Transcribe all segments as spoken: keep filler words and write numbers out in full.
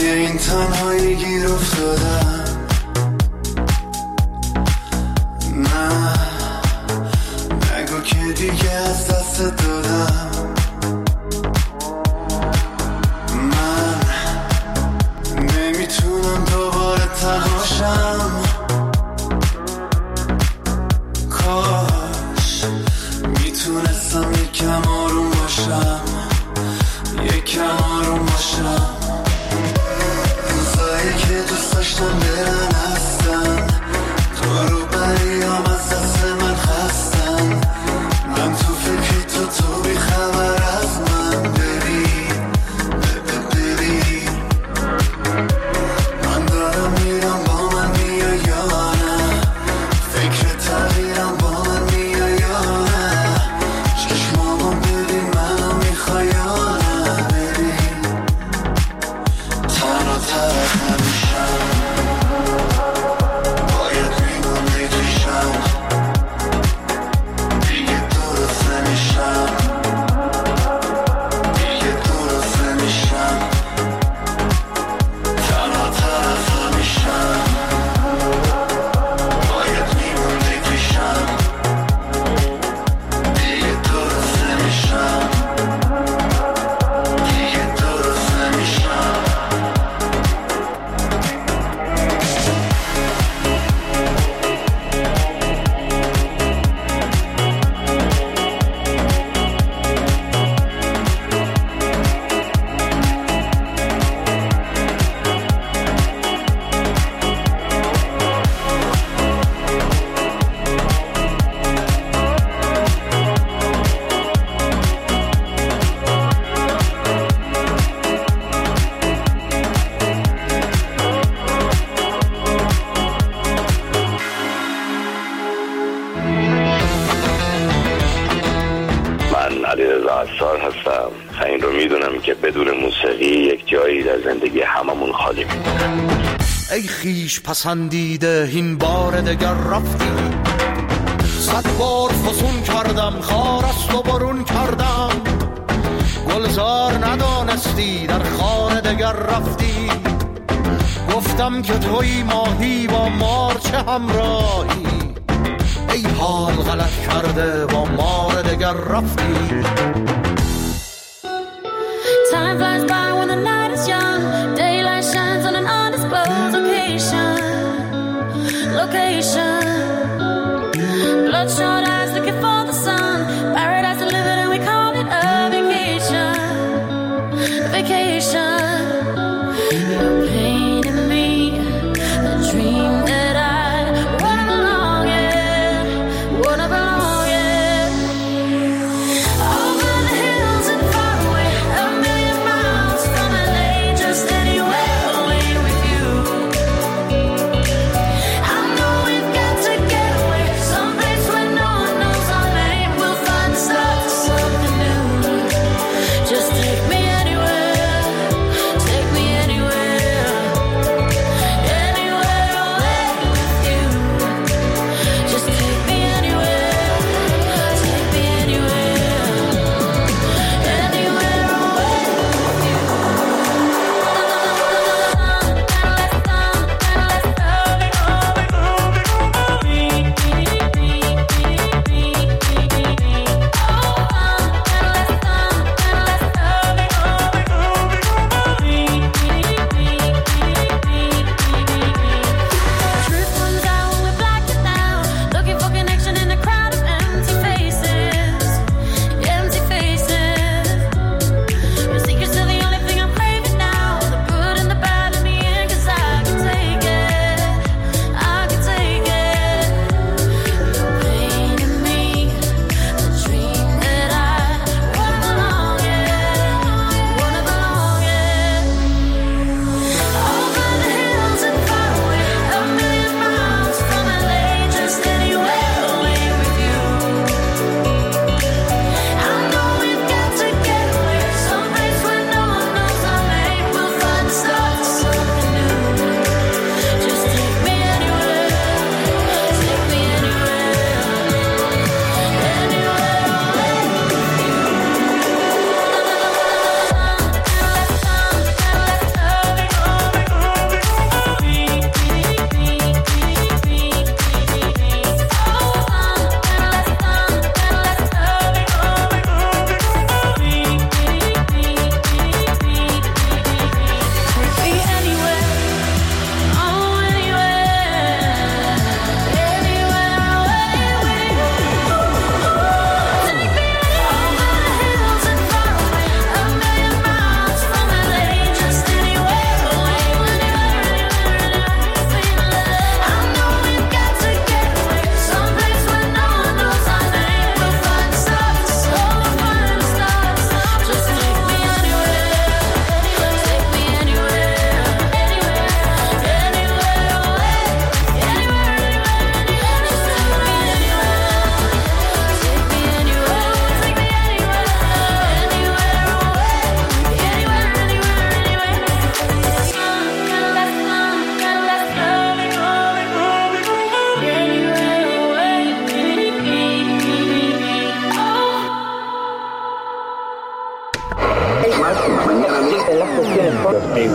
این تنهایی گیر افتادم. نه نگو که دیگه از دست دادم. من نمیتونم دوباره تنهاشم. کاش میتونستم یکم آروم باشم، یکم آروم باشم. روزایی که دوست داشتم برن هستن، تو رو بریام از دست من خستن. من تو فکری تو تو بی خبر از من. ببین ببین من دارم میرم، با من میای یا نه؟ فکر تغییرم با من میای یا نه؟ چشمامو ببین منو میخوای یا نه؟ ببین تنها تر از همیشم، باید میمونی توشم. دیگه درست نمیشم، دیگه درست نمیشم. تنها تر از همیشم، باید میمونی توشم. دیگه درست نمیشم، دیگه درست نمیشم. من علیرضا عصار هستم. این رو میدونم که بدون موسیقی یک جایی در زندگی هممون خالی میمونه. ای خیش پسندیده این بار دگر رفتی، صد بار فسون کردم خار است و برون کردم. گلزار ندانستی در خانه دگر رفتی، گفتم که توی ماهی با مار چه همراهی. ای حال غلط کرده با مار دگر رفتی. Time flies by when the night is young. Daylight shines on an undisclosed location. Location. Bloodshot eyes looking for the sun. Paradise delivered and we call it a vacation. Vacation. The pain in me, the dream that I wanna belong in, wanna belong in. Over the hills and far away, a million miles from L A, just anywhere away with you. I know we've got to get away, someplace where no one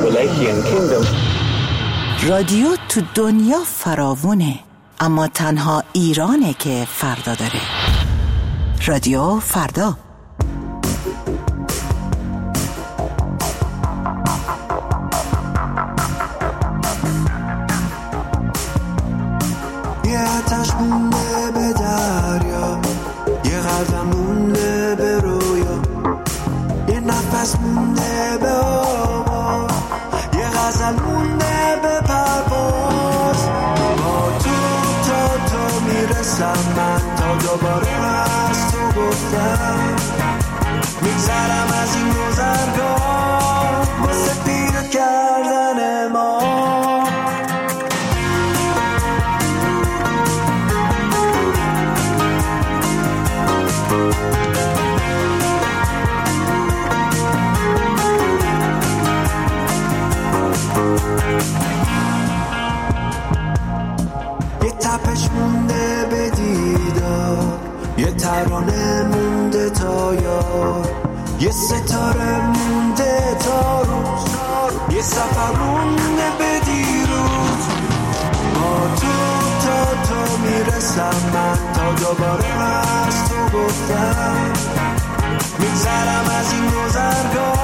Appalachian Kingdom. رادیو تو دنیا فراوونه، اما تنها ایرانه که فردا داره. رادیو فردا. یه آتش مونده به دریا، یه قدم مونده به رویا، یه نفس مونده به آوا، یه غزل مونده به پرواز. با تو تا تو میرسم من، تا دوباره از تو گفتم میگذرم از این گذرگاه واسه پیدا کردن ما. یه تپش مونده به دیدار، یه ترانه مونده تا یار، یه ستاره مونده تا روز، یه سفر مونده به دیروز. با تو تا تو میرسم من، تا دوباره از تو گفتم میگذرم از این گذرگاه